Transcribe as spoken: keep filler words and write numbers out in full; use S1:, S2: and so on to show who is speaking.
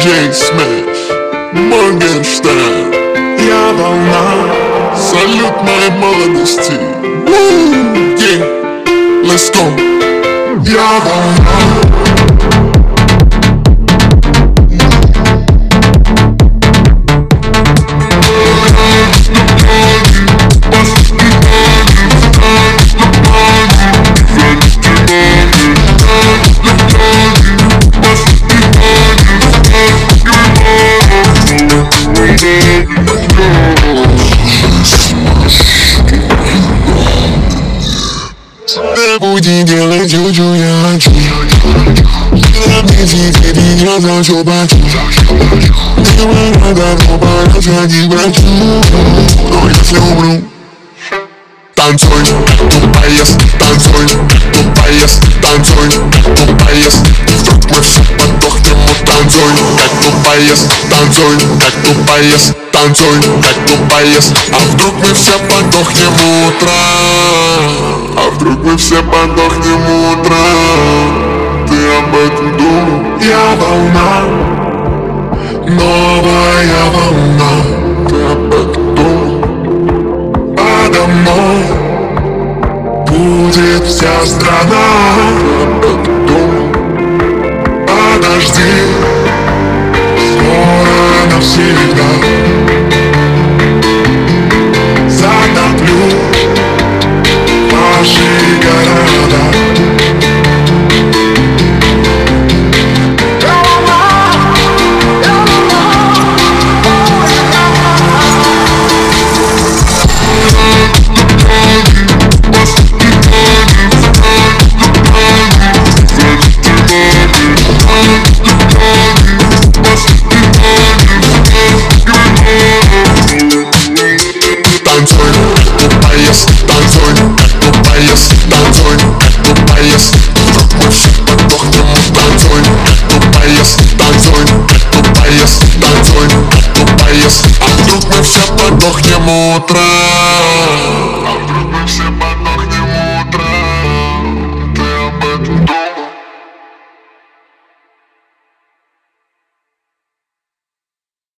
S1: диджей Смэш, Моргенштерн. Я волна, салют моей молодости. Woo, yeah, let's go. Я волна.
S2: Не буди делать чуть-чуть, я хочу. Не сиди, я хочу бачу. Не надо, но пора сходить к врачу. Но я слюблю. Танцуй, как тупоест, танцуй, как тупоест, танцуй, как тупоест. Вдруг мы все подохнем, танцуй, как тупоест, танцуй, как тупоест, танцуй, как тупоест. А вдруг мы все подохнем утром? А вдруг мы все подохнем утром? Ты об этом думал? Я волна, новая волна. Ты об этом думал? Подо мной будет вся страна. Ты об этом думал? Подожди, скоро навсегда затоплю ваши города. Танцуй, как тупоест, танцуй, как тупоест, танцуй, как тупоест. Вдруг мы все подохнем, танцуй, как тупоест, танцуй, как тупоест, танцуй, как тупоест. А вдруг мы все подохнем утром?